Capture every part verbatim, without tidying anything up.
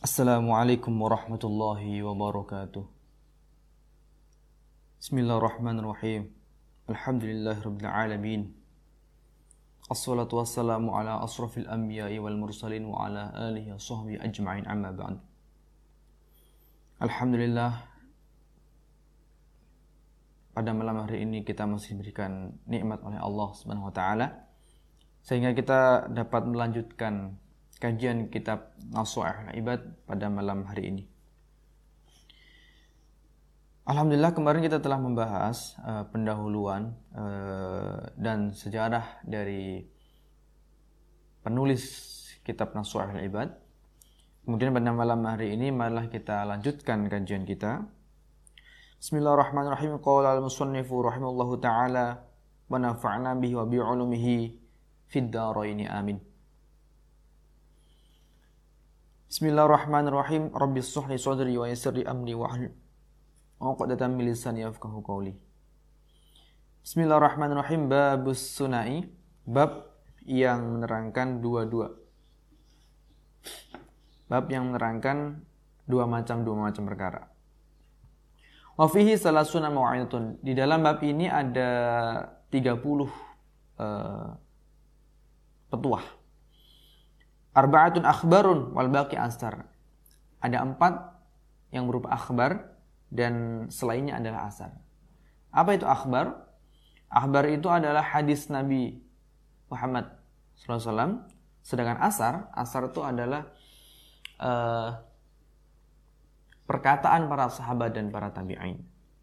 Assalamualaikum warahmatullahi wabarakatuh. Bismillahirrahmanirrahim. Alhamdulillahirabbil alamin. Assalatu wassalamu ala asrafil anbiya'i wal mursalin wa ala alihi wa sahbihi ajma'in, amma ba'd. Alhamdulillah, pada malam hari ini kita masih diberikan nikmat oleh Allah Subhanahu wa taala sehingga kita dapat melanjutkan kajian kitab Nasha'ihul Ibad pada malam hari ini. Alhamdulillah, kemarin kita telah membahas uh, pendahuluan uh, dan sejarah dari penulis kitab Nasha'ihul Ibad. Kemudian pada malam hari ini marilah kita lanjutkan kajian kita. Bismillahirrahmanirrahim. Qala al-musannifu rahimallahu ta'ala wa nafa'na bihi wa bi'ulumihi fid dharaini amin. Bismillahirrahmanirrahim. Rabbis shrah li sadri wa yassir li amri wahlul 'uqdatam min lisani yafqahu qawli. Bismillahirrahmanirrahim. Babus sunai, bab yang menerangkan dua-dua. Bab yang menerangkan dua macam dua macam perkara. Wa fihi salasuna mau'izatun. Di dalam bab ini ada tiga puluh uh, petuah. Arba'atun akhbarun wal baqi asar. Ada empat yang berupa akhbar dan selainnya adalah asar. Apa itu akhbar? Akhbar itu adalah hadis Nabi Muhammad shallallahu alaihi wasallam. Sedangkan asar, asar itu adalah uh, perkataan para sahabat dan para tabi'in.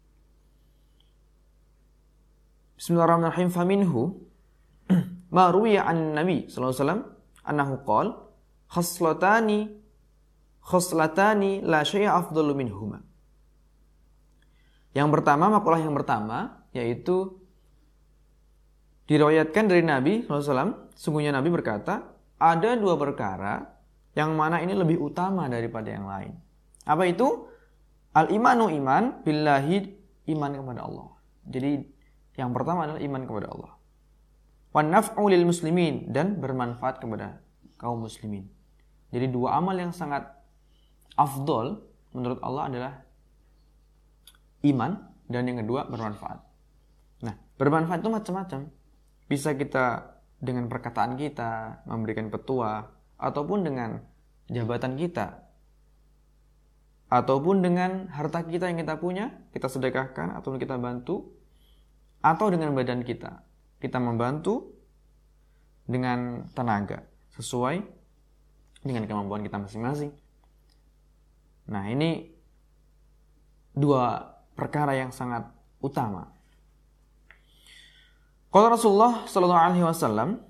Bismillahirrahmanirrahim. Faminhu ma ruwiya an Nabi sallallahu alaihi wasallam annahu qala khaslatani khaslatani la syai'a afdalu minhuma. Yang pertama, makalah yang pertama yaitu diriwayatkan dari Nabi sallallahu alaihi wasallam, sungguhnya Nabi berkata, ada dua perkara yang mana ini lebih utama daripada yang lain. Apa itu? Al-imanu iman billahi, iman kepada Allah. Jadi yang pertama adalah iman kepada Allah. Wan naf'u lil muslimin, dan bermanfaat kepada kaum muslimin. Jadi dua amal yang sangat afdol menurut Allah adalah iman dan yang kedua bermanfaat. Nah, bermanfaat itu macam-macam. Bisa kita dengan perkataan kita memberikan petua, ataupun dengan jabatan kita, ataupun dengan harta kita yang kita punya, kita sedekahkan atau kita bantu, atau dengan badan kita. Kita membantu dengan tenaga sesuai dengan kemampuan kita masing-masing. Nah, ini dua perkara yang sangat utama. Qala Rasulullah sallallahu alaihi wasallam,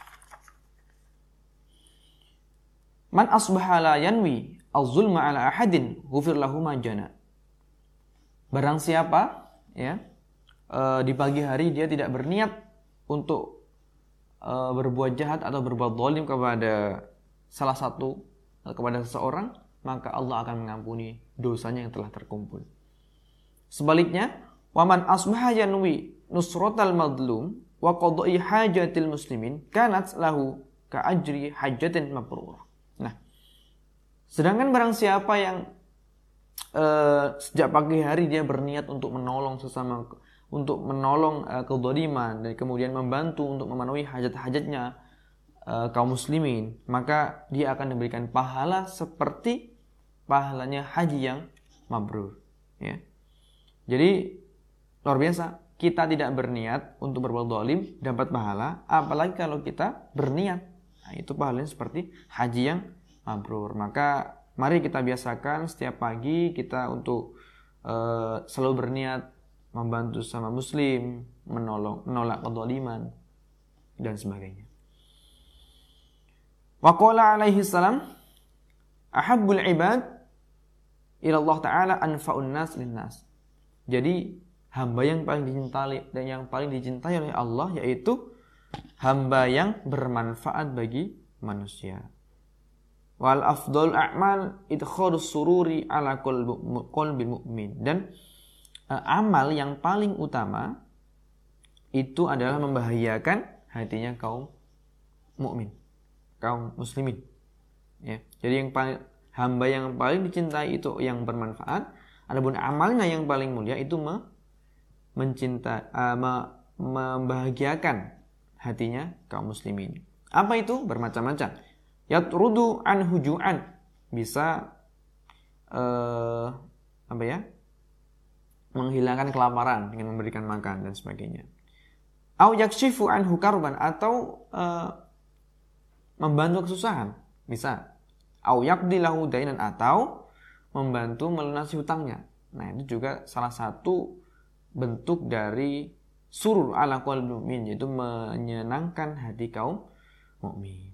man asbaha la yanwi az-zulma ala ahadin ghufir lahu ma jana. Barang siapa ya e, di pagi hari dia tidak berniat untuk e, berbuat jahat atau berbuat zalim kepada salah satu, kepada seseorang, maka Allah akan mengampuni dosanya yang telah terkumpul. Sebaliknya, waman asbaha yanwi nusratal madlum wa qada'i hajatil muslimin kanat lahu ka ajri hajatin mabrurah. Nah, sedangkan barang siapa yang e, sejak pagi hari dia berniat untuk menolong sesama, untuk menolong uh, kezaliman dan kemudian membantu untuk memenuhi hajat-hajatnya uh, kaum muslimin, maka dia akan diberikan pahala seperti pahalanya haji yang mabrur, ya. Jadi luar biasa, kita tidak berniat untuk berbuat zalim dapat pahala, apalagi kalau kita berniat. Nah, itu pahalanya seperti haji yang mabrur. Maka mari kita biasakan setiap pagi kita untuk uh, selalu berniat membantu sama muslim, menolong, menolak kezaliman dan sebagainya. Wa qala alaihi salam, ahabbul ibad ila Allah taala anfa'un nas linnas. Jadi hamba yang paling dicintai dan yang paling dicintai oleh Allah yaitu hamba yang bermanfaat bagi manusia. Wal afdal a'mal idkhalus sururi ala qalbil mu'min. Dan amal yang paling utama itu adalah membahagiakan hatinya kaum mukmin, kaum muslimin. Ya, jadi yang paling hamba yang paling dicintai itu yang bermanfaat, adapun amalnya yang paling mulia itu me, mencinta, uh, me, membahagiakan hatinya kaum muslimin. Apa itu? Bermacam-macam. Yatrudu an hujuan, bisa uh, apa ya? menghilangkan kelaparan dengan memberikan makan dan sebagainya. Au yakshifu anhu karban, atau uh, membantu kesusahan, bisa. Au yaqdi lahu dainan, atau membantu melunasi hutangnya. Nah, itu juga salah satu bentuk dari surur ala qalbi mu'min, yaitu menyenangkan hati kaum mukmin.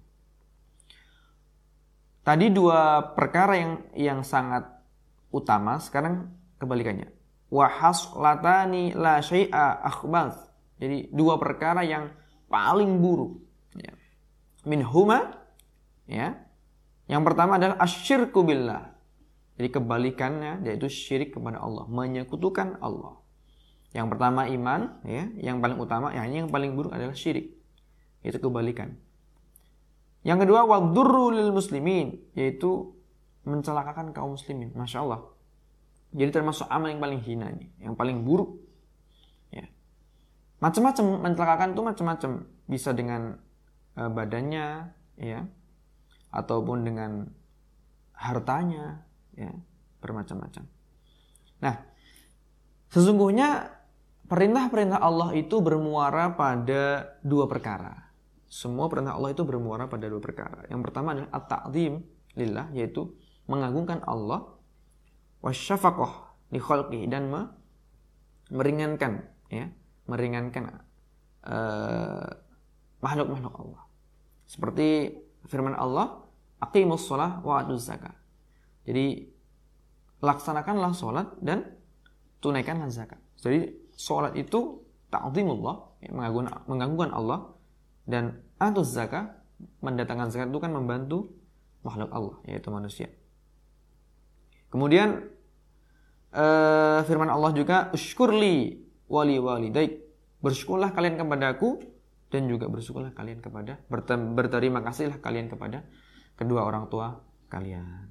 Tadi dua perkara yang yang sangat utama, sekarang kebalikannya. Wa haslatani la syai'a akhbath. Jadi dua perkara yang paling buruk, ya. Minhuma, ya. Yang pertama adalah asyirku billah. Jadi kebalikannya yaitu syirik kepada Allah, menyekutukan Allah. Yang pertama iman, ya. Yang paling utama, ya, yang paling buruk adalah syirik. Itu kebalikan. Yang kedua, wadurru lil muslimin, yaitu mencelakakan kaum muslimin. Masya Allah. Jadi termasuk amal yang paling hina nih, yang paling buruk. Ya. Macam-macam, mencelakakan itu macam-macam. Bisa dengan uh, badannya, ya, ataupun dengan hartanya, ya, bermacam-macam. Nah, sesungguhnya perintah-perintah Allah itu bermuara pada dua perkara. Semua perintah Allah itu bermuara pada dua perkara. Yang pertama adalah at-ta'zim lillah, yaitu mengagungkan Allah, wasyafaqah li khalqihi, dan me, meringankan, ya, meringankan uh, makhluk-makhluk Allah. Seperti firman Allah, aqimus shalah wa atuz zakah. Jadi laksanakanlah salat dan tunaikanlah zakat. Jadi salat itu ta'zimullah, ya, mengagungkan Allah, dan atuz zakah, mendatangkan zakat itu kan membantu makhluk Allah, yaitu manusia. Kemudian uh, firman Allah juga, usykurli wali walidaik, bersyukurlah kalian kepadaku dan juga bersyukurlah kalian kepada berterima kasihlah kalian kepada kedua orang tua kalian.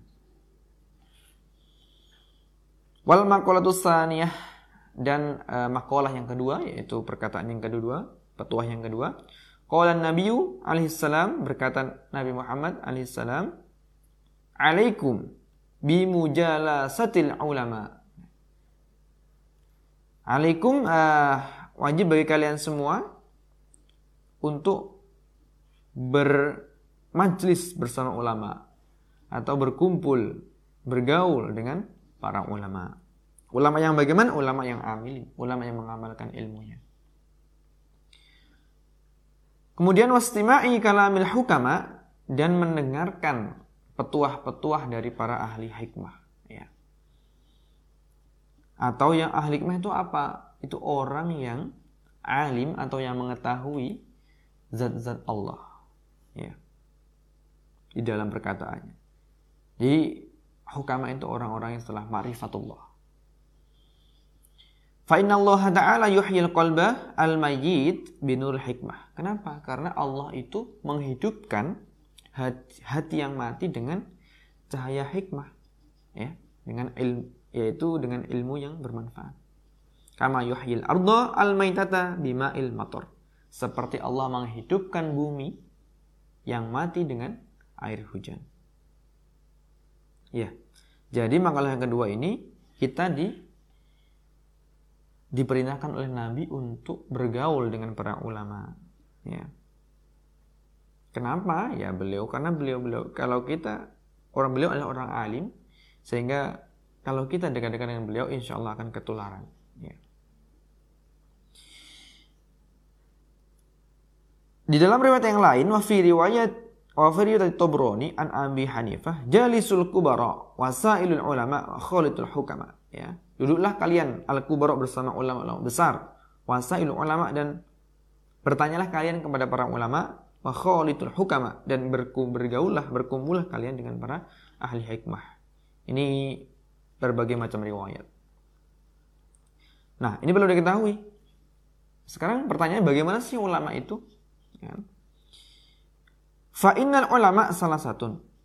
Wal maqalatus tsaniyah, dan uh, maqalah yang kedua, yaitu perkataan yang kedua, petuah yang kedua. Qala an-nabiyyu alaihi salam, berkata Nabi Muhammad alaihi salam, alaikum bimujalasatil ulama. Alaikum, uh, wajib bagi kalian semua untuk bermajlis bersama ulama atau berkumpul, bergaul dengan para ulama. Ulama yang bagaimana? Ulama yang amil, ulama yang mengamalkan ilmunya. Kemudian wastima'i kalamil hukama, dan mendengarkan petuah-petuah dari para ahli hikmah, ya. Atau yang ahli hikmah itu apa? Itu orang yang alim atau yang mengetahui zat-zat Allah, ya, di dalam perkataannya. Jadi hukama itu orang-orang yang telah ma'rifatullah. Fa inna Allah ta'ala yuhyil qalba al-mayyit binur hikmah. Kenapa? Karena Allah itu menghidupkan hati, hati yang mati dengan cahaya hikmah, ya, dengan ilmu, yaitu dengan ilmu yang bermanfaat. Kama yuhyil arda al-maitata bima'il matar. Seperti Allah menghidupkan bumi yang mati dengan air hujan. Ya. Jadi makalah yang kedua ini kita di diperintahkan oleh Nabi untuk bergaul dengan para ulama, ya. Kenapa? Ya beliau karena beliau-beliau kalau kita orang beliau adalah orang alim, sehingga kalau kita dekat-dekat dengan beliau insya Allah akan ketularan, ya. Di dalam riwayat yang lain, wa fi riwayat wa fi riwayat Tabrani an Abi Hanifah, jalisul kubara wasailul ulama khalitul hukama, ya. Duduklah kalian al-kubara bersama ulama-ulama besar, wasailul ulama, dan bertanyalah kalian kepada para ulama, wa khalitul hukama, dan bergaullah, berkumpullah kalian dengan para ahli hikmah. Ini berbagai macam riwayat. Nah, ini perlu diketahui. Sekarang pertanyaan, bagaimana sih ulama itu? Ya. Fa innal ulama salah satu.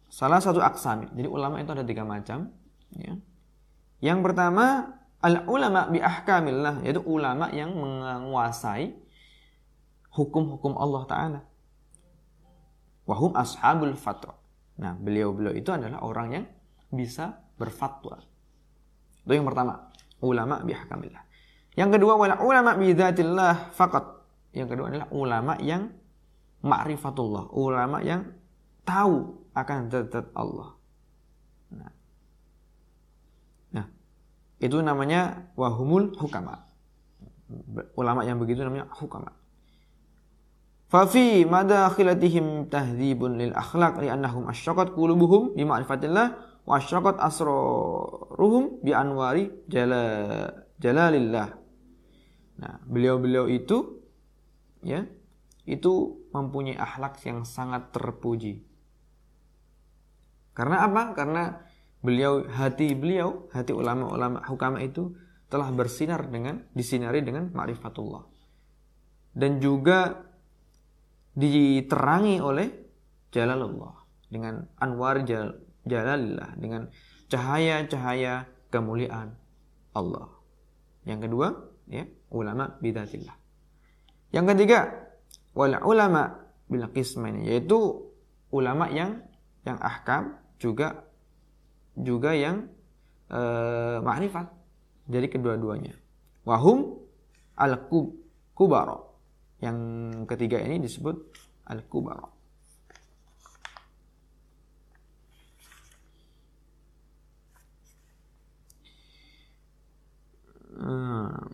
salah satu aqsam. Jadi ulama itu ada tiga macam. Ya. Yang pertama al-ulama bi ahkamillah, yaitu ulama yang menguasai hukum-hukum Allah Ta'ala. Wahum ashabul fatwa. Nah, beliau-beliau itu adalah orang yang bisa berfatwa. Itu yang pertama, ulama bi ahkamillah. Yang kedua, wal ulama bi dzatillah faqat. Yang kedua adalah ulama yang ma'rifatullah, ulama yang tahu akan zat-zat Allah. Nah. nah, itu namanya wahumul hukama. Ulama yang begitu namanya hukama. Fa fi madakhilatihim tahdhibun lil akhlaq li'annahum asyraqat qulubuhum bi ma'rifatillah wa asyraqat asraruhum bi anwari jalal jalalillah. Nah, beliau-beliau itu ya, itu mempunyai akhlak yang sangat terpuji. Karena apa? Karena beliau hati beliau, hati ulama-ulama hukama itu telah bersinar dengan disinari dengan ma'rifatullah. Dan juga diterangi oleh jalalullah, dengan anwar jal, jalalillah, dengan cahaya-cahaya kemuliaan Allah. Yang kedua, ya, ulama bidzatillah. Yang ketiga, wal ulama bil qismain, yaitu ulama yang yang ahkam juga juga yang e, ma'rifat. Jadi kedua-duanya. Wahum al-kubara. Yang ketiga ini disebut al-kubara. Hmm.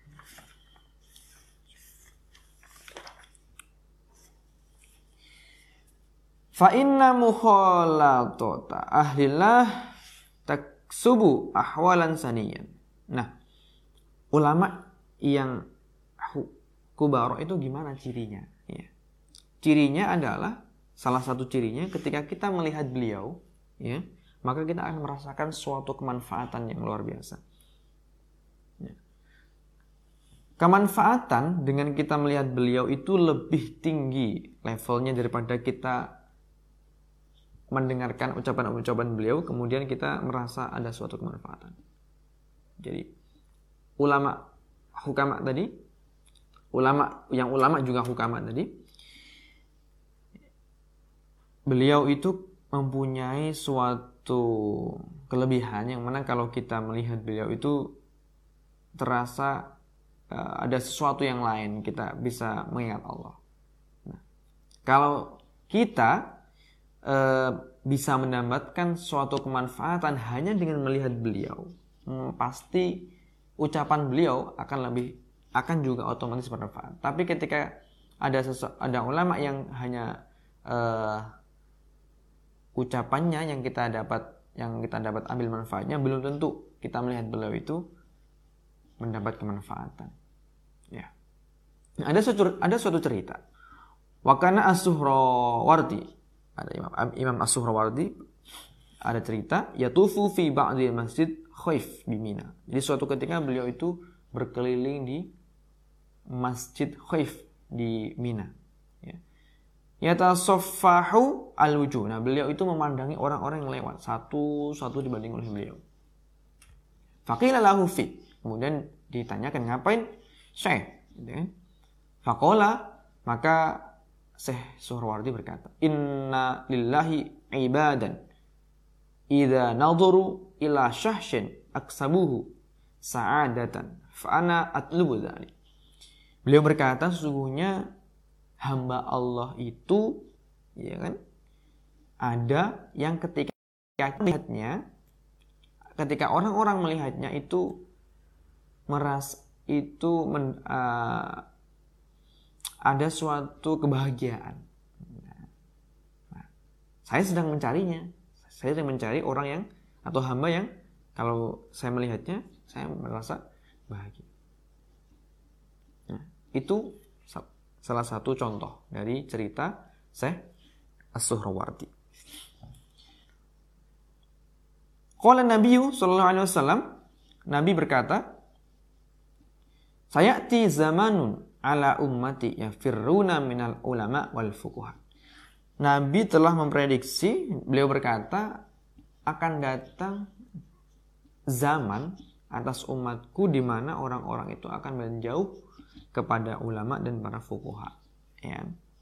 Fa inna mukhalatata ahlillah taksubu ahwalan saniyan. Nah, ulama yang kubara itu gimana cirinya? Ya. Cirinya adalah, salah satu cirinya ketika kita melihat beliau, ya, maka kita akan merasakan suatu kemanfaatan yang luar biasa. Ya. Kemanfaatan dengan kita melihat beliau itu lebih tinggi levelnya daripada kita mendengarkan ucapan-ucapan beliau, kemudian kita merasa ada suatu kemanfaatan. Jadi ulama hukama tadi, ulama yang ulama juga hukama tadi, beliau itu mempunyai suatu kelebihan yang mana kalau kita melihat beliau itu terasa uh, ada sesuatu yang lain, kita bisa mengingat Allah. Nah, kalau kita Uh, bisa mendapatkan suatu kemanfaatan hanya dengan melihat beliau, hmm, pasti ucapan beliau akan lebih akan juga otomatis bermanfaat. Tapi ketika ada sesu, ada ulama yang hanya uh, ucapannya yang kita dapat yang kita dapat ambil manfaatnya, belum tentu kita melihat beliau itu mendapat kemanfaatan. Ya. Nah, ada suatu ada suatu cerita. Wakana as-Suhrawardi, ada Imam Imam As-Suhrawardi, ada cerita yatufu fi ba'di masjid Khaif bi Mina. Jadi suatu ketika beliau itu berkeliling di Masjid Khaif di Mina, ya. Yatasaffahu al-wujuh. Nah, beliau itu memandangi orang-orang yang lewat satu-satu dibanding oleh beliau. Faqila lahu fi. Kemudian ditanyakan, ngapain Syekh? Gitu kan? Faqala, maka Syekh Suhrawardi berkata, inna lillahi ibadan idza nadharu ila syahshin aksabuhu sa'adatan fa ana atlubu dzalik. Beliau berkata, sesungguhnya hamba Allah itu, ya kan, ada yang ketika melihatnya, ketika orang-orang melihatnya itu merasa itu men, uh, ada suatu kebahagiaan. Nah, saya sedang mencarinya. Saya sedang mencari orang yang atau hamba yang kalau saya melihatnya, saya merasa bahagia. Nah, itu salah satu contoh dari cerita Syekh As-Suhrawardi. Qala Nabi sallallahu alaihi wasallam, Nabi berkata, sayati zamanun ala ummati yafirruna minal ulama wal fuqaha. Nabi telah memprediksi, beliau berkata, akan datang zaman atas umatku di mana orang-orang itu akan menjauh kepada ulama dan para fuqaha. Ya.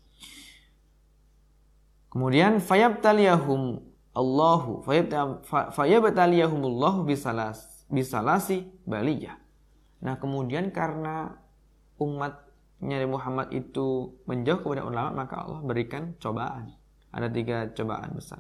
Kemudian fayabtaliyahum Allahu fayabtaliyahumullahu bisalas bisalasi baliyah. Nah, kemudian karena umatnya Muhammad itu menjauh kepada ulama, maka Allah berikan cobaan. Ada tiga cobaan besar.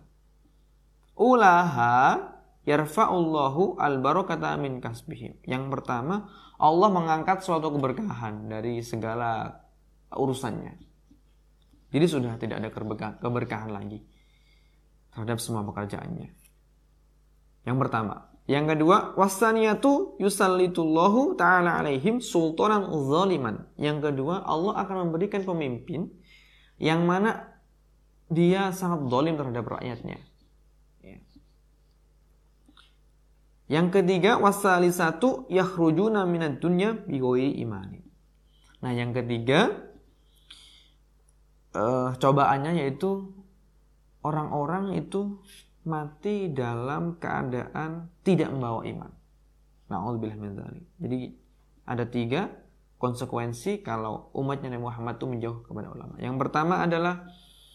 Ulaha yarfa'ullahu al-barakata min kasbihim. Yang pertama, Allah mengangkat suatu keberkahan dari segala urusannya. Jadi sudah tidak ada keberkahan lagi terhadap semua pekerjaannya. Yang pertama. Yang kedua, wasaniyatu yusallitullahu ta'ala alaihim sultanan zaliman. Yang kedua, Allah akan memberikan pemimpin yang mana dia sangat zalim terhadap rakyatnya. Yang ketiga, wasalisatu yakhrujuna minad dunya bighairi imani. Nah, yang ketiga uh, cobaannya yaitu orang-orang itu mati dalam keadaan tidak membawa iman. Na'udzubillah min dzalik. Jadi ada tiga konsekuensi kalau umatnya Nabi Muhammad itu menjauh kepada ulama. Yang pertama adalah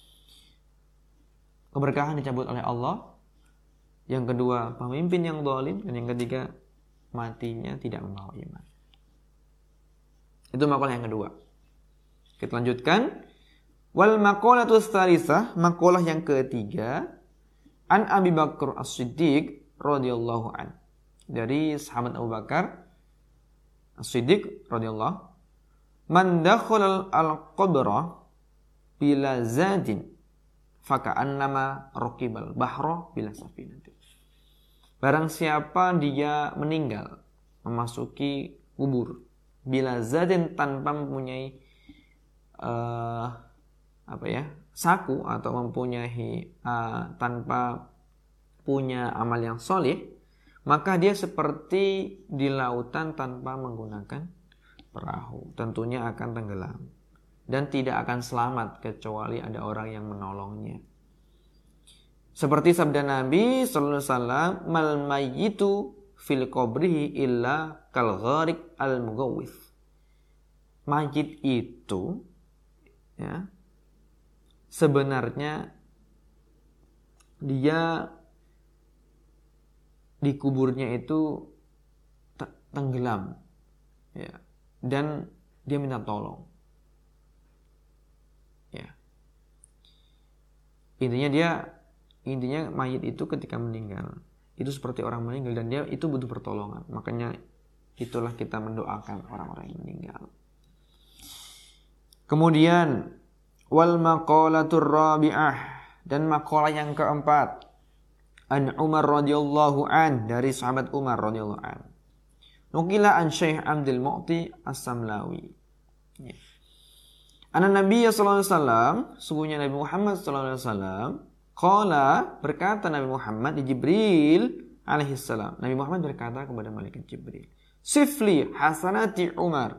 keberkahan dicabut oleh Allah. Yang kedua, pemimpin yang zalim. Dan yang ketiga, matinya tidak membawa iman. Itu makalah yang kedua. Kita lanjutkan. Wal maqalatu tsalisah, makalah yang ketiga, an Abi Bakar As-Siddiq radhiyallahu an. Dari sahabat Abu Bakar As-Siddiq radhiyallahu, man dakhala al-qabra bila zadin faka'annama raqibal bahra bila safinati. Barang siapa dia meninggal memasuki kubur bila zadin tanpa mempunyai uh, apa ya saku atau mempunyai uh, tanpa punya amal yang soleh, maka dia seperti di lautan tanpa menggunakan perahu, tentunya akan tenggelam dan tidak akan selamat kecuali ada orang yang menolongnya. Seperti sabda Nabi sallallahu alaihi wasallam, mal mayyitu fil qabrihi illa kal gharik al mugawwith. Mayit itu ya sebenarnya dia di kuburnya itu tenggelam ya, dan dia minta tolong ya. Intinya dia intinya mayit itu ketika meninggal itu seperti orang meninggal dan dia itu butuh pertolongan. Makanya itulah kita mendoakan orang-orang yang meninggal. Kemudian wal maqalatur rabi'ah, dan maqalah yang keempat, an Umar radhiyallahu an, dari sahabat Umar radhiyallahu an. Nukila an Syekh Abdul Mu'ti As-Samlawi. Ya. Ana Nabi sallallahu alaihi wasallam, sungguhnya Nabi Muhammad sallallahu alaihi wasallam, qala, berkata Nabi Muhammad di Jibril alaihi salam. Nabi Muhammad berkata kepada malaikat Jibril, "Sifli hasanati Umar."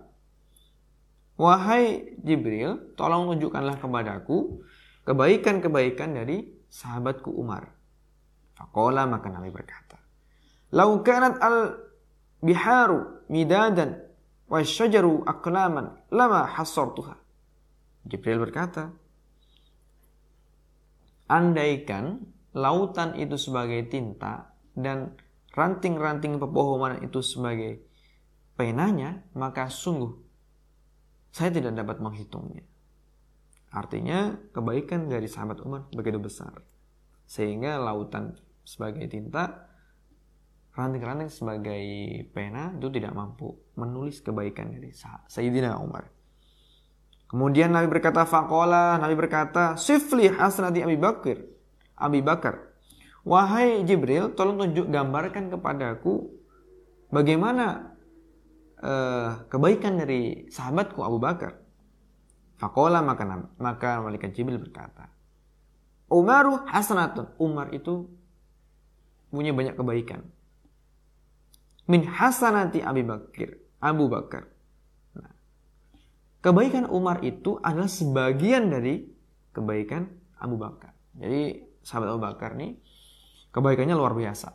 Wahai Jibril, tolong tunjukkanlah kepadaku kebaikan-kebaikan dari sahabatku Umar. Faqala, maka Nabi berkata, "Lau kanat al-biharu midadan wa syajaru aqlaman lama hasartuha." Jibril berkata, andaikan lautan itu sebagai tinta dan ranting-ranting pepohonan itu sebagai penanya, maka sungguh saya tidak dapat menghitungnya. Artinya kebaikan dari sahabat Umar begitu besar, sehingga lautan sebagai tinta, ranting-ranting sebagai pena itu tidak mampu menulis kebaikan dari Sayyidina Umar. Kemudian Nabi berkata, faqala, Nabi berkata, sifli hasanati Abi Bakar. Abi Bakar. Wahai Jibril, tolong tunjuk, gambarkan kepadaku bagaimana uh, kebaikan dari sahabatku Abu Bakar. Faqala, maka maka malaikat Jibril berkata, Umaru hasanatun. Umar itu punya banyak kebaikan. Min hasanati Abi Bakar. Abu Bakar. Kebaikan Umar itu adalah sebagian dari kebaikan Abu Bakar. Jadi sahabat Abu Bakar nih kebaikannya luar biasa.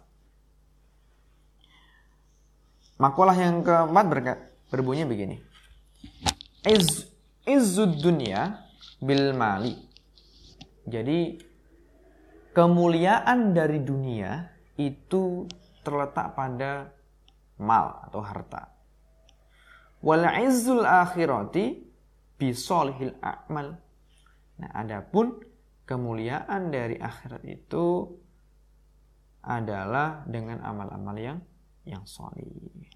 Makalah yang keempat berkat, berbunyi begini. Iz izzud dunya bil mali. Jadi kemuliaan dari dunia itu terletak pada mal atau harta. Wal izzul akhirati bi sholihil a'mal. Nah, adapun kemuliaan dari akhirat itu adalah dengan amal-amal yang yang sholih.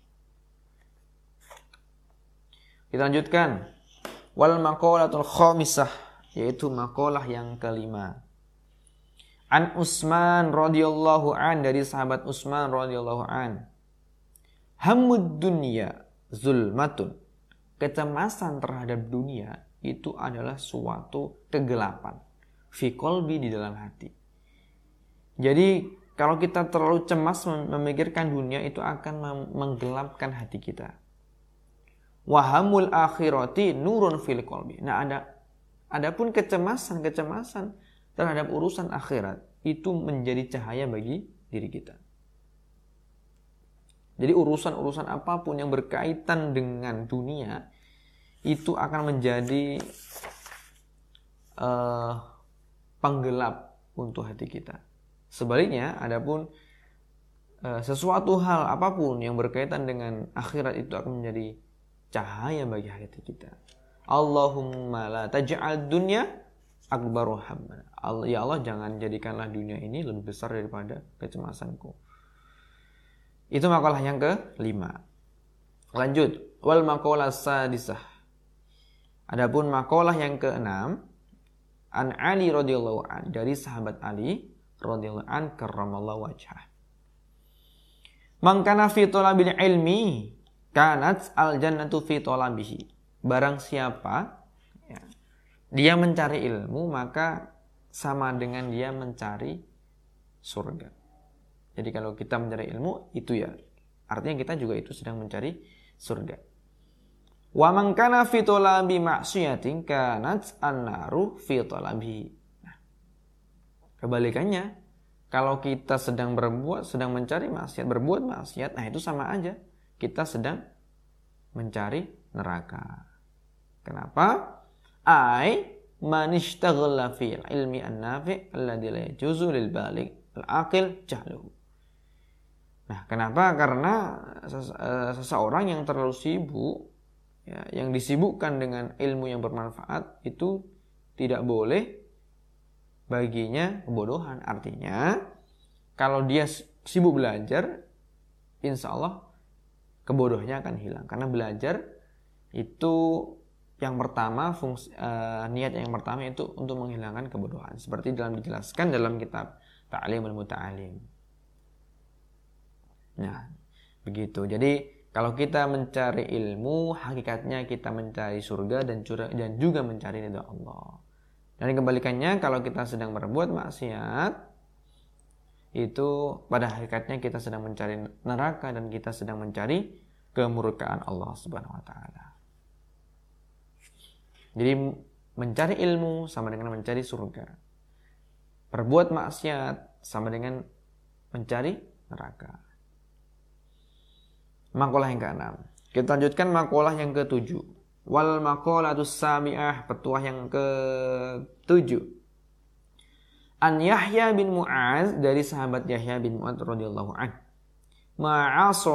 Kita lanjutkan. Wal maqalatul khamisah, yaitu maqalah yang kelima. An Utsman radhiyallahu an, dari sahabat Utsman radhiyallahu an. Hammud dunya zulmatun. Kecemasan terhadap dunia itu adalah suatu kegelapan. Fi qalbi, di dalam hati. Jadi kalau kita terlalu cemas memikirkan dunia, itu akan menggelapkan hati kita. Wahamul akhirati nurun fil qalbi. Nah, ada adapun kecemasan-kecemasan terhadap urusan akhirat itu menjadi cahaya bagi diri kita. Jadi urusan-urusan apapun yang berkaitan dengan dunia itu akan menjadi uh, penggelap untuk hati kita. Sebaliknya, adapun uh, sesuatu hal apapun yang berkaitan dengan akhirat itu akan menjadi cahaya bagi hati kita. Allahumma la taj'al dunya akbaru hammana. Ya Allah, jangan jadikanlah dunia ini lebih besar daripada kecemasanku. Itu makalah yang kelima. Lanjut, wal maqalah sadisah. Adapun makalah yang keenam, an Ali radhiyallahu an, dari sahabat Ali radhiyallahu an karramallahu wajhah. Man kana fi talabil ilmi kanat al jannatu fi talabihi. Barang siapa ya, dia mencari ilmu, maka sama dengan dia mencari surga. Jadi kalau kita mencari ilmu itu ya artinya kita juga itu sedang mencari surga. Wa man kana fi talabi ma'siyatin kanat an-naru fi talabihi. Kebalikannya, kalau kita sedang berbuat, sedang mencari maksiat, berbuat maksiat, nah itu sama aja. Kita sedang mencari neraka. Kenapa? Ai man ishtaghala fi ilmi an-nafi' alladhi la yajuzu lil baligh al-aqil jahluhu. Nah, kenapa? Karena seseorang yang terlalu sibuk, ya, yang disibukkan dengan ilmu yang bermanfaat, itu tidak boleh baginya kebodohan. Artinya kalau dia sibuk belajar, insya Allah kebodohannya akan hilang. Karena belajar itu yang pertama, fungsi, uh, niat yang pertama itu untuk menghilangkan kebodohan. Seperti dalam dijelaskan dalam kitab Ta'limul Muta'alim. Nah, begitu. Jadi kalau kita mencari ilmu, hakikatnya kita mencari surga dan dan juga mencari ridha Allah. Dan kebalikannya, kalau kita sedang berbuat maksiat, itu pada hakikatnya kita sedang mencari neraka dan kita sedang mencari kemurkaan Allah Subhanahu wa taala. Jadi mencari ilmu sama dengan mencari surga. Berbuat maksiat sama dengan mencari neraka. Makalah yang keenam. Kita lanjutkan makalah yang ketujuh. Wal maqalatus sabi'ah, petuah yang ketujuh. An Yahya bin Mu'az, dari sahabat Yahya bin Mu'az radhiyallahu anhu. Ma'aso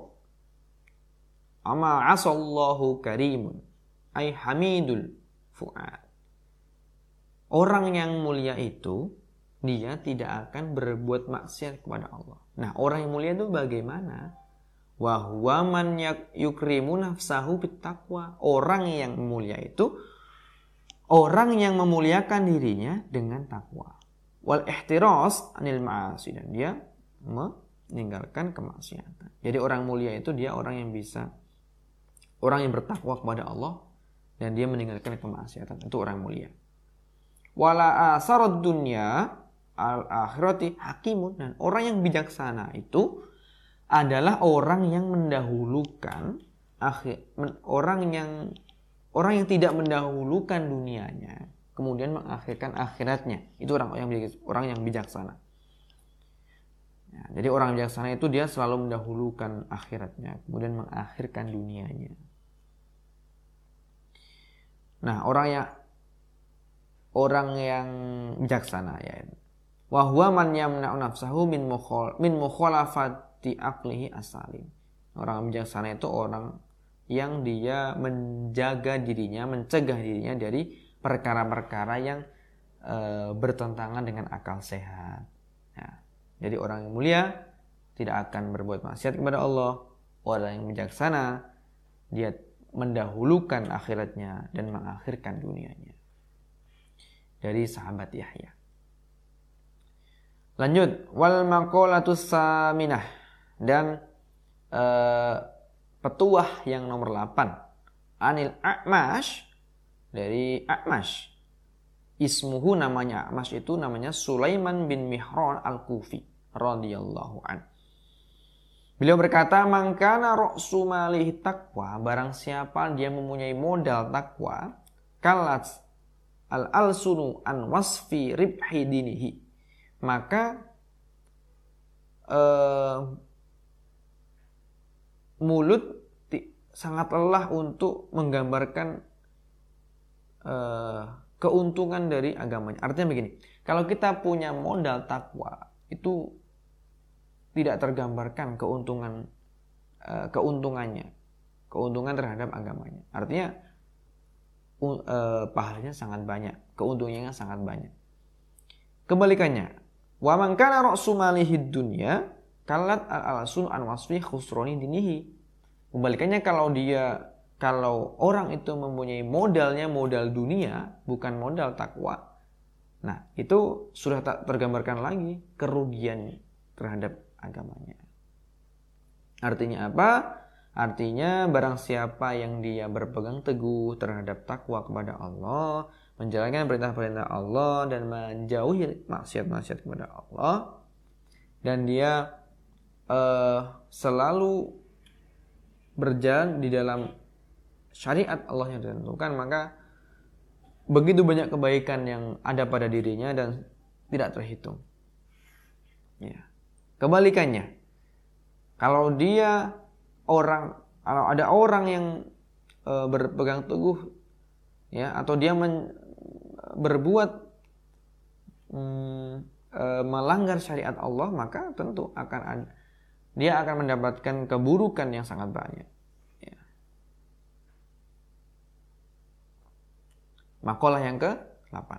ama asallahu karimun ay hamidul fu'ad. Orang yang mulia itu dia tidak akan berbuat maksiat kepada Allah. Nah, orang yang mulia itu bagaimana? Wa huwa man yukrimu nafsahu bittaqwa. Orang yang mulia itu orang yang memuliakan dirinya dengan takwa. Wal ihtiras anil ma'asi, dan dia meninggalkan kemaksiatan. Jadi orang mulia itu dia orang yang bisa, orang yang bertakwa kepada Allah dan dia meninggalkan kemaksiatan. Itu orang mulia. Wala asarad dunya al akhirati hakimun, dan orang yang bijaksana itu adalah orang yang mendahulukan akhir, orang yang orang yang tidak mendahulukan dunianya kemudian mengakhirkan akhiratnya. Itu orang yang orang yang bijaksana. Ya, jadi orang bijaksana itu dia selalu mendahulukan akhiratnya, kemudian mengakhirkan dunianya. Nah, orang yang orang yang bijaksana ya. Wa huwa man yamna'u nafsahu min mukhol min mukhalafati aqlihi asalim. Orang bijaksana itu orang yang dia menjaga dirinya, mencegah dirinya dari perkara-perkara yang e, bertentangan dengan akal sehat. Ya. Jadi orang yang mulia tidak akan berbuat maksiat kepada Allah. Orang yang bijaksana dia mendahulukan akhiratnya dan mengakhirkan dunianya. Dari sahabat Yahya. Lanjut, wal maqalatus saminah, dan uh, petuah yang nomor delapan. Anil A'mash, dari A'mash. Ismuhu, namanya A'mash itu namanya Sulaiman bin Mihran al-Kufi radhiyallahu an. Beliau berkata, man kana ra'su malihi taqwa, barang siapa dia mempunyai modal takwa, kalat al-alsunu an wasfi ribhi dinihi, maka uh, mulut ti, sangat lelah untuk menggambarkan uh, keuntungan dari agamanya. Artinya begini, kalau kita punya modal takwa itu tidak tergambarkan keuntungan uh, keuntungannya, keuntungan terhadap agamanya. Artinya uh, pahalanya sangat banyak, keuntungannya sangat banyak. Kebalikannya, wa man kana ra'su malihid dunya kalat al-alsun an wasfi khusroni dinihi. Kebalikannya, kalau dia kalau orang itu mempunyai modalnya modal dunia, bukan modal takwa, nah itu sudah tak tergambarkan lagi kerugian terhadap agamanya. Artinya apa? Artinya barang siapa yang dia berpegang teguh terhadap takwa kepada Allah, menjalankan perintah-perintah Allah dan menjauhi maksiat-maksiat kepada Allah, dan dia uh, selalu berjalan di dalam syariat Allah yang ditentukan, maka begitu banyak kebaikan yang ada pada dirinya dan tidak terhitung. Ya. Kebalikannya, kalau dia orang, kalau ada orang yang e, berpegang teguh, ya, atau dia men, berbuat mm, e, melanggar syariat Allah, maka tentu akan ada, dia akan mendapatkan keburukan yang sangat banyak. Ya. Makalah yang ke delapan.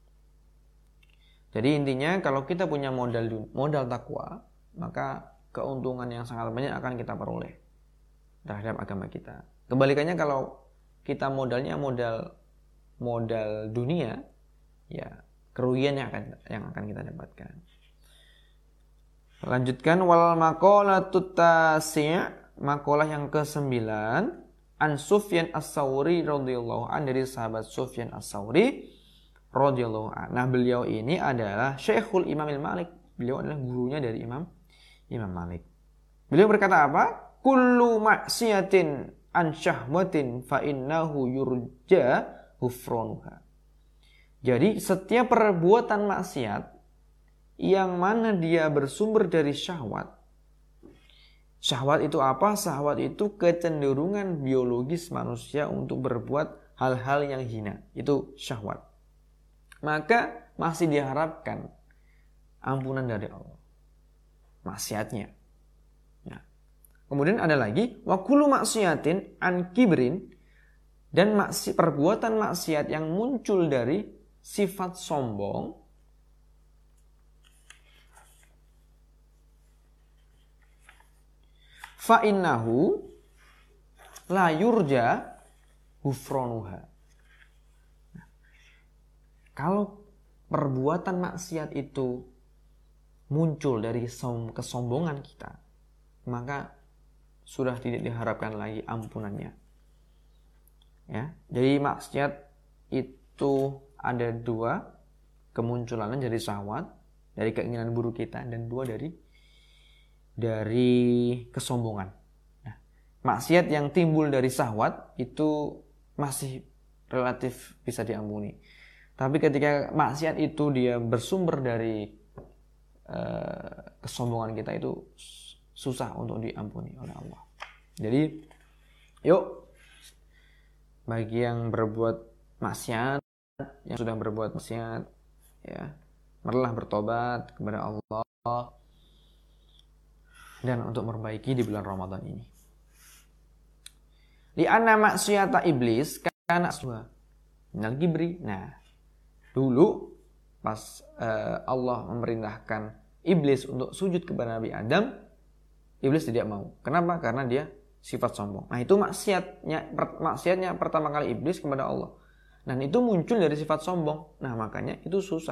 Jadi intinya, kalau kita punya modal modal takwa, maka keuntungan yang sangat banyak akan kita peroleh terhadap agama kita. Kebalikannya, kalau kita modalnya modal modal dunia, ya kerugian yang akan yang akan kita dapatkan. Lanjutkan, wal maqalatut tasi', maqalah yang kesembilan, an Sufyan as-Sawri radhiyallahu an, dari sahabat Sufyan as-Sawri radhiyallahu an. Nah, beliau ini adalah Syekhul Imam Malik. Beliau adalah gurunya dari Imam Imam Malik. Beliau berkata apa? Kullu maksiatin an syahwatin fa innahu yurja hufranuha. Jadi setiap perbuatan maksiat yang mana dia bersumber dari syahwat. Syahwat itu apa? Syahwat itu kecenderungan biologis manusia untuk berbuat hal-hal yang hina. Itu syahwat. Maka masih diharapkan ampunan dari Allah maksiatnya. Nah, kemudian ada lagi wa kullu maksiatin an kibrin, dan maksi, perbuatan maksiat yang muncul dari sifat sombong, fa innahu la yurja hufranuha. Nah, kalau perbuatan maksiat itu muncul dari kesombongan kita, maka sudah tidak diharapkan lagi ampunannya. Ya, jadi maksiat itu ada dua, kemunculannya dari syahwat, dari keinginan buruk kita, dan dua dari dari kesombongan. Nah, maksiat yang timbul dari syahwat itu masih relatif bisa diampuni. Tapi ketika maksiat itu dia bersumber dari uh, kesombongan kita, itu susah untuk diampuni oleh Allah. Jadi yuk, bagi yang berbuat maksiat, yang sudah berbuat maksiat, ya, marilah bertobat kepada Allah dan untuk memperbaiki di bulan Ramadan ini. Li anna maksiata iblis kana aswa minal kibri. Nah, dulu pas uh, Allah memerintahkan iblis untuk sujud kepada Nabi Adam, iblis tidak mau. Kenapa? Karena dia sifat sombong. Nah, itu maksiatnya maksiatnya pertama kali iblis kepada Allah. Dan itu muncul dari sifat sombong. Nah, makanya itu susah,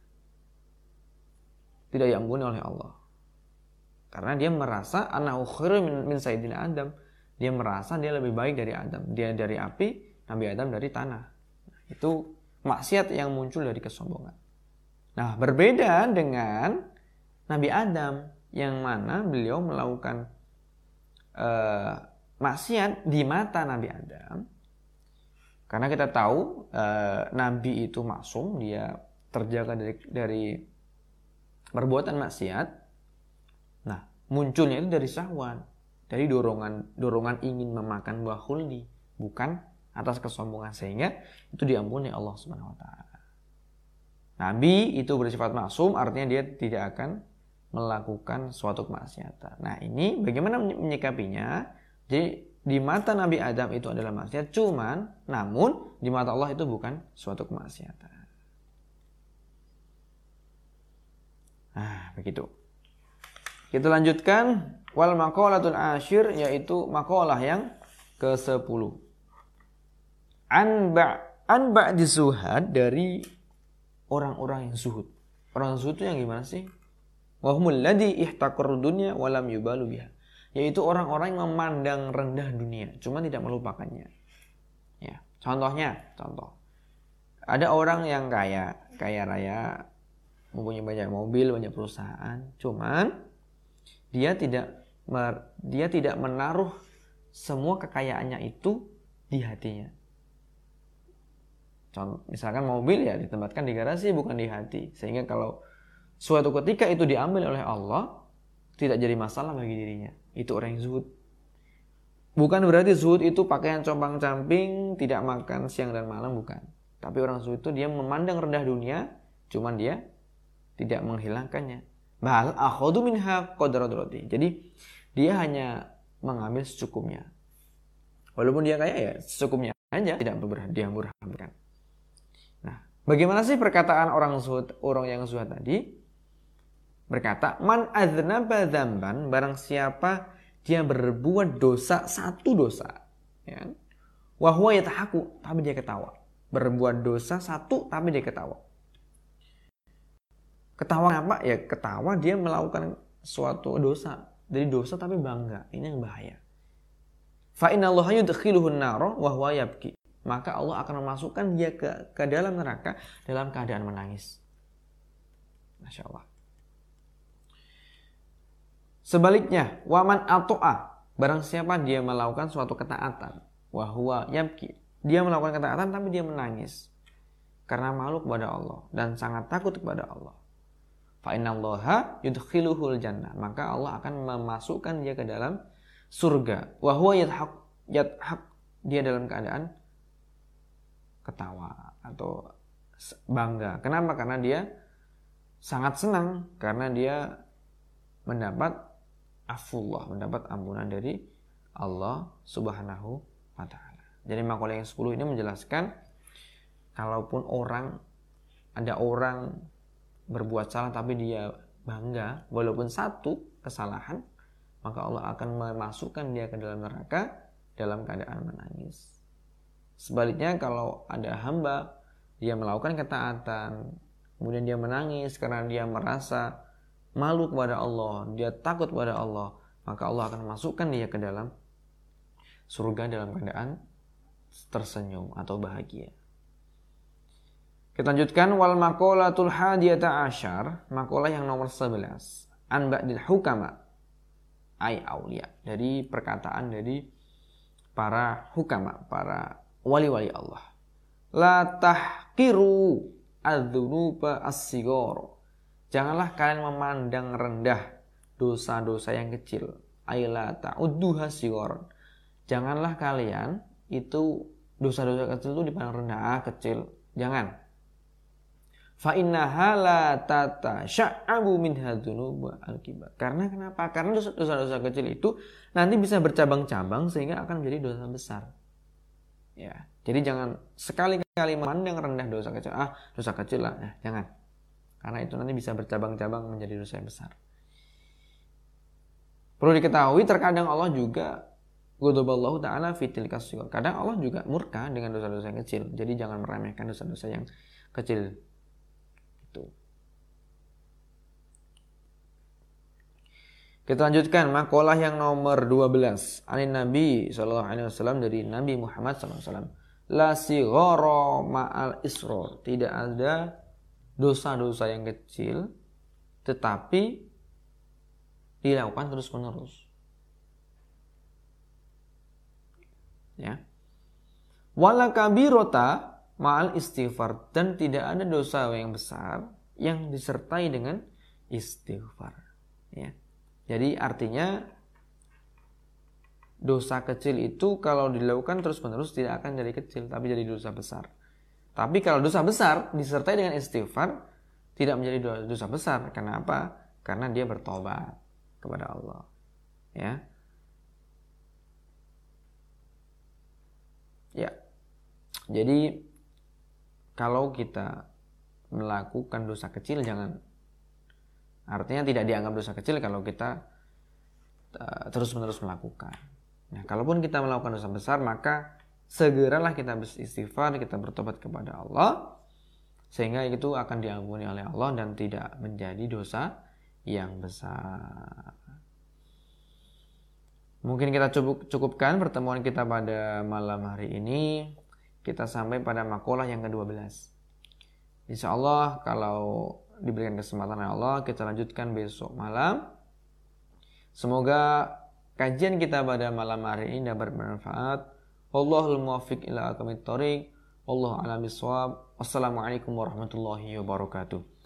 tidak diampuni oleh Allah. Karena dia merasa anahu khairu min, min sayyidina Adam. Dia merasa dia lebih baik dari Adam. Dia dari api, Nabi Adam dari tanah. Nah, itu maksiat yang muncul dari kesombongan. Nah, berbeda dengan Nabi Adam, yang mana beliau melakukan uh, maksiat di mata Nabi Adam. Karena kita tahu uh, Nabi itu maksum, dia terjaga dari, dari perbuatan maksiat. Nah, munculnya itu dari syahwat, dari dorongan dorongan ingin memakan buah khuldi, bukan atas kesombongan, sehingga itu diampuni Allah Subhanahu wa taala. Nabi itu bersifat maksum, artinya dia tidak akan melakukan suatu kemaksiatan. Nah, ini bagaimana menyikapinya? Jadi di mata Nabi Adam itu adalah maksiat, cuman namun di mata Allah itu bukan suatu kemaksiatan. Nah, begitu. Kita lanjutkan wal maqalatul asyir, yaitu maqalah yang kesepuluh. An ba an ba'di zuhad, dari orang-orang yang zuhud. Orang zuhud itu yang gimana sih? Wa humul ladzi ihtaqarru dunya wa lam yubalu biha. Yaitu orang-orang yang memandang rendah dunia, cuma tidak melupakannya. Ya, contohnya, contoh. Ada orang yang kaya, kaya raya, mempunyai banyak mobil, banyak perusahaan, cuman dia tidak dia tidak menaruh semua kekayaannya itu di hatinya. Contoh, misalkan mobil ya ditempatkan di garasi, bukan di hati, sehingga kalau suatu ketika itu diambil oleh Allah, tidak jadi masalah bagi dirinya. Itu orang yang zuhud. Bukan berarti zuhud itu pakaian compang-camping, tidak makan siang dan malam, bukan. Tapi orang zuhud itu dia memandang rendah dunia, cuman dia tidak menghilangkannya. Bal akhadhu minha qadradrati. Jadi dia hanya mengambil secukupnya. Walaupun dia kaya ya secukupnya aja, tidak berhamburan. Nah, bagaimana sih perkataan orang zuhud, orang yang zuhud tadi? Berkata, man adznaba dzamban, barang siapa dia berbuat dosa, satu dosa, ya. Wa huwa yatahaku, tapi dia ketawa. Berbuat dosa satu tapi dia ketawa. Ketawa apa? Ya ketawa dia melakukan suatu dosa. Dari dosa tapi bangga. Ini yang bahaya. Fa innallaha yudkhiluhu an-nar wa huwa yabki. Maka Allah akan memasukkan dia ke, ke dalam neraka dalam keadaan menangis. Masya Allah. Sebaliknya, waman ato'a, barang siapa dia melakukan suatu ketaatan, wa huwa yabki. Dia melakukan ketaatan tapi dia menangis karena malu kepada Allah dan sangat takut kepada Allah. Fa innallaha yudkhiluhul jannah, maka Allah akan memasukkan dia ke dalam surga. Wa huwa yadhaq yadhaq, dia dalam keadaan ketawa atau bangga. Kenapa? Karena dia sangat senang karena dia mendapat afullah, mendapat ampunan dari Allah Subhanahu wa taala. Jadi maqalah yang sepuluh ini menjelaskan kalaupun orang ada orang berbuat salah tapi dia bangga walaupun satu kesalahan, maka Allah akan memasukkan dia ke dalam neraka dalam keadaan menangis. Sebaliknya kalau ada hamba dia melakukan ketaatan kemudian dia menangis karena dia merasa malu kepada Allah, dia takut kepada Allah, maka Allah akan memasukkan dia ke dalam surga dalam keadaan tersenyum atau bahagia. Kita lanjutkan wal maqalatul hadiyata asyar, maqalah yang nomor sebelas. An ba'dil hukama ay aulia, dari perkataan dari para hukama, para wali-wali Allah. La tahqiru adzunuba as-sighar. Janganlah kalian memandang rendah dosa-dosa yang kecil. Aila ta'udduha sighar. Janganlah kalian itu dosa-dosa kecil itu dipandang rendah, ah, kecil. Jangan. Fa innaha la tatasha'abu minha dzunuba al-kibar. Karena kenapa? Karena dosa-dosa kecil itu nanti bisa bercabang-cabang sehingga akan menjadi dosa besar. Ya, jadi jangan sekali-kali memandang rendah dosa kecil. Ah, dosa kecil lah, nah, jangan. Karena itu nanti bisa bercabang-cabang menjadi dosa yang besar. Perlu diketahui terkadang Allah juga ghadaballahu ta'ala fi tilkas sighar. Kadang Allah juga murka dengan dosa-dosa yang kecil. Jadi jangan meremehkan dosa-dosa yang kecil. Itu. Kita lanjutkan makalah yang nomor dua belas. Anin Nabi sallallahu alaihi wasallam, dari Nabi Muhammad sallallahu alaihi wasallam. La sighara ma'al israr. Tidak ada dosa-dosa yang kecil tetapi dilakukan terus-menerus. Ya. Wala kabirota ma'al istighfar, dan tidak ada dosa yang besar yang disertai dengan istighfar. Ya. Jadi artinya dosa kecil itu kalau dilakukan terus-menerus tidak akan jadi kecil, tapi jadi dosa besar. Tapi kalau dosa besar disertai dengan istighfar tidak menjadi dosa besar. Kenapa? Karena dia bertobat kepada Allah. Ya. Ya. Jadi kalau kita melakukan dosa kecil, jangan, artinya tidak dianggap dosa kecil kalau kita uh, terus-menerus melakukan. Nah, kalaupun kita melakukan dosa besar, maka segeralah kita beristighfar, kita bertobat kepada Allah, sehingga itu akan diampuni oleh Allah dan tidak menjadi dosa yang besar. Mungkin kita cukupkan pertemuan kita pada malam hari ini. Kita sampai pada makalah yang kedua belas. Insya Allah kalau diberikan kesempatan oleh Allah, kita lanjutkan besok malam. Semoga kajian kita pada malam hari ini dapat bermanfaat. Wallahul muwaffiq ila aqwamit thoriq. Wallahu a'lam bishawab. Wassalamualaikum warahmatullahi wabarakatuh.